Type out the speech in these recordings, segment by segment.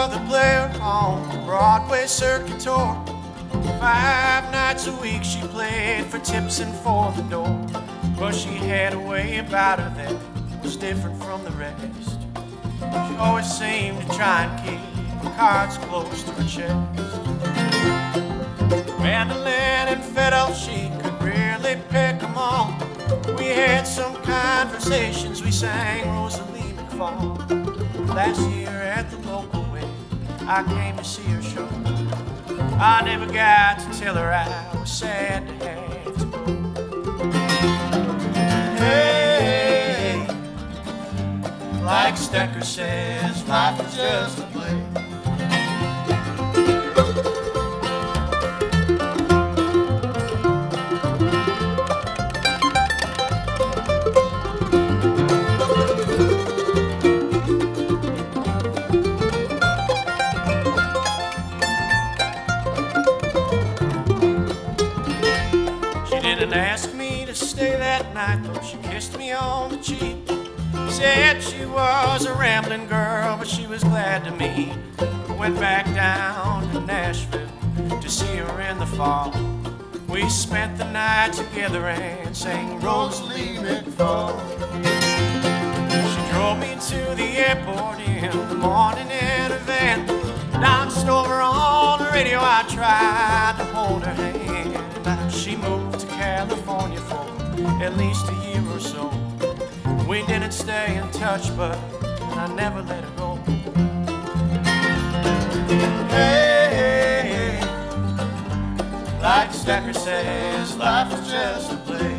for the Blair on the Broadway circuit tour. 5 nights a week she played for tips and for the door. But she had a way about her that was different from the rest. She always seemed to try and keep her cards close to her chest. Mandolin and fiddle, she could really pick them all. We had some conversations, we sang Rosalie McFall. Last year at the local wedding, I came to see her show. I never got to tell her I was sad to have to go. Hey, like Stecker says, life is just a play. Didn't ask me to stay that night, though she kissed me on the cheek. Said she was a rambling girl, but she was glad to meet. Went back down to Nashville to see her in the fall. We spent the night together and sang Rosalie McFall. She drove me to the airport in the morning in a van. Announced over on the radio, I tried to hold her hand. She moved to California for at least a year or so. We didn't stay in touch, but I never let her go. Hey, like Stacker says, life is just a play.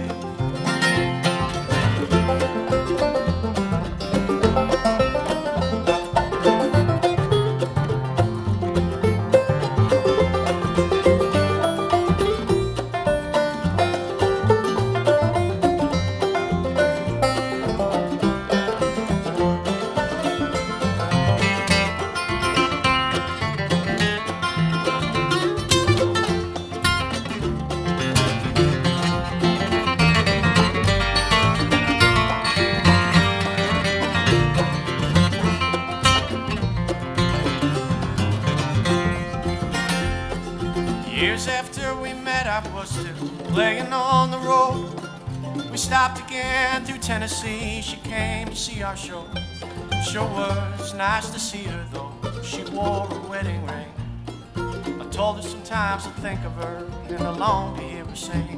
Years after we met, I was still playing on the road. We stopped again through Tennessee. She came to see our show. Sure was nice to see her, though she wore a wedding ring. I told her sometimes I think of her and I long to hear her sing.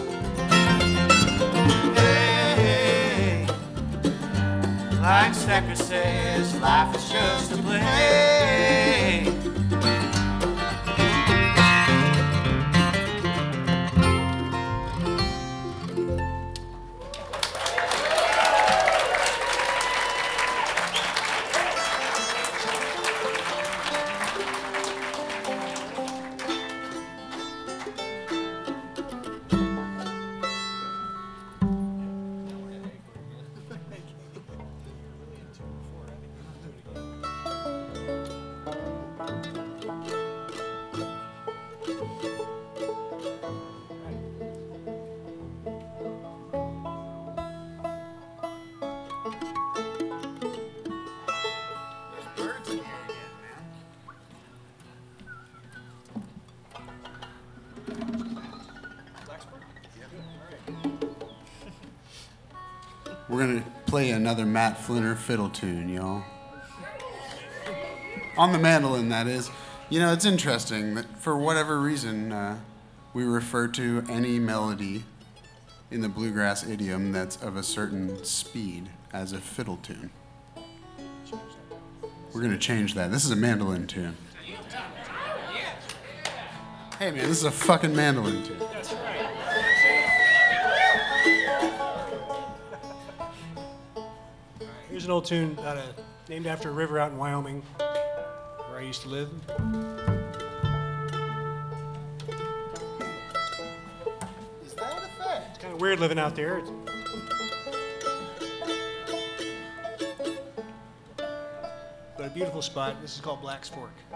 Hey, like Stacker says, life is just a play. We're gonna play another Matt Flinner fiddle tune, y'all. On the mandolin, that is. You know, it's interesting that for whatever reason, we refer to any melody in the bluegrass idiom that's of a certain speed as a fiddle tune. We're gonna change that. This is a mandolin tune. Hey man, this is a fucking mandolin tune. That's right. Here's an old tune named after a river out in Wyoming, where I used to live. Is that a fact? It's kind of weird living out there. But a beautiful spot. This is called Black's Fork.